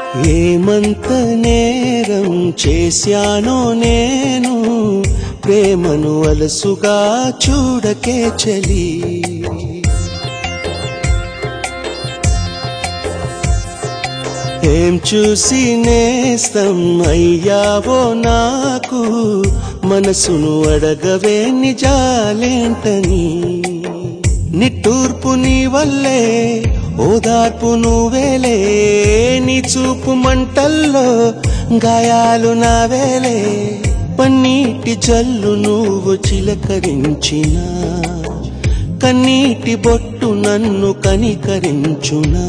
ఏమంత నేరం చేశానో నేను, ప్రేమను అలసుగా చూడకే చలి. ఏం చూసి నేస్తం అయ్యావో నాకు, మనసును అడగవే నిజాలేంటని. నిట్టూర్పు నీ వల్లే, ఓదార్పు నువ్వేలే, నీ చూపు మంటల్లో గాయాలు నావేలే. పన్నీటి జల్లు నువ్వు చిలకరించినా, కన్నీటి బొట్టు నన్ను కనికరించునా.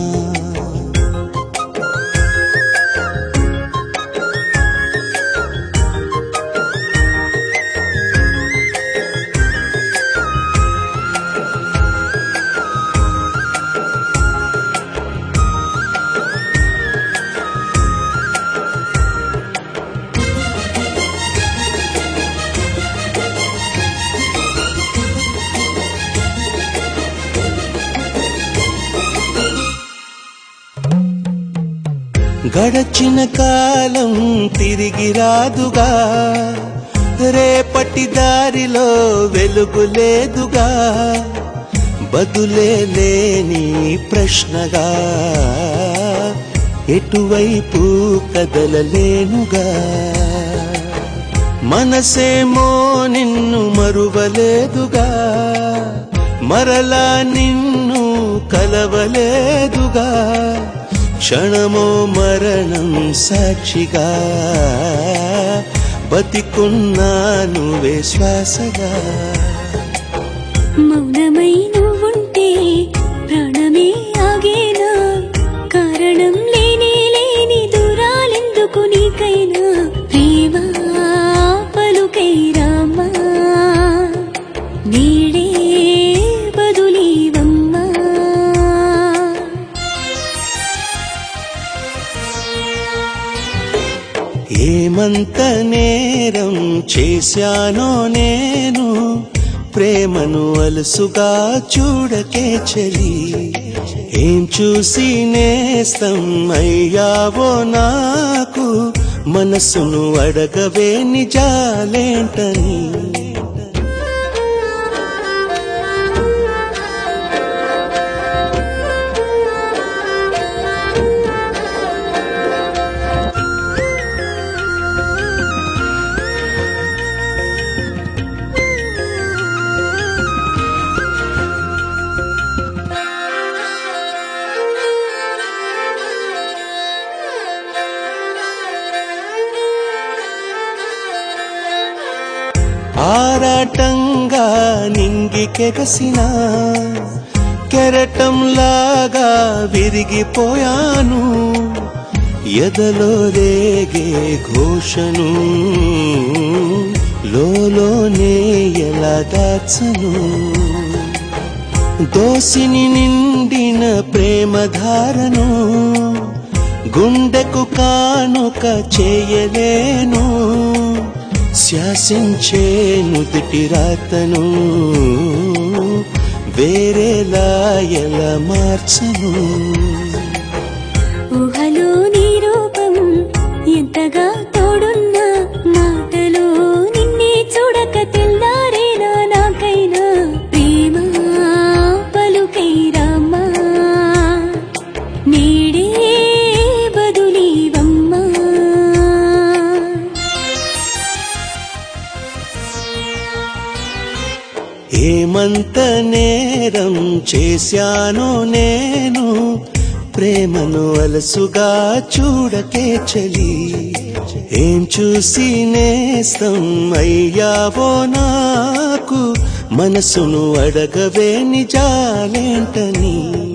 గడచిన కాలం తిరిగి రాదుగా, రేపటి దారిలో వెలుగు లేదుగా. బదులే లేని ప్రశ్నగా ఎటువైపు కదలలేనుగా. మనసేమో నిన్ను మరువలేదుగా, మరలా నిన్ను కలవలేదుగా. క్షణమో మరణం సాక్షిగా, బతికున్నాను శ్వాసగా. మౌనమై నువ్వుంటే ప్రాణమే ఆగేనా, కారణం లేని లేని దూరాలెందుకు నీకైనా. ప్రేమ పలుకై రామా, నీడే బదులీవమ్మా. ఏమంత నేరం చేశానో నేను, ప్రేమను అలసుగా చూడకే చలి. ఏం చూసి నేస్తం అయ్యావో నాకు, మనసును అడగవే నిజాలేంటని. ఆరాటంగా నింగికెగసిన కెరటంలాగా విరిగిపోయాను. ఎదలో రేగే ఘోషను లోలోనే ఎలా దాచను. దోసిని నిండిన ప్రేమధారను గుండెకు కానుక చేయలేను. శాసించే నుదిటి రాతను వేరేలా ఎలా మార్చను. ఊహలో నీ రూపం ఎంతగా తోడున్నా, మాటలో నిన్నే చూడక తెల్లారేనా నాకైనా. ప్రేమ పలుకై రామా, నీడే బదులీవమ్మా. ఏమంత నేరం చేశానో నేను, ప్రేమను అలసుగా చూడకే చలి. ఏం చూసి నేస్తం అయ్యావో నాకు, మనసును అడగవే నిజాలేంటని.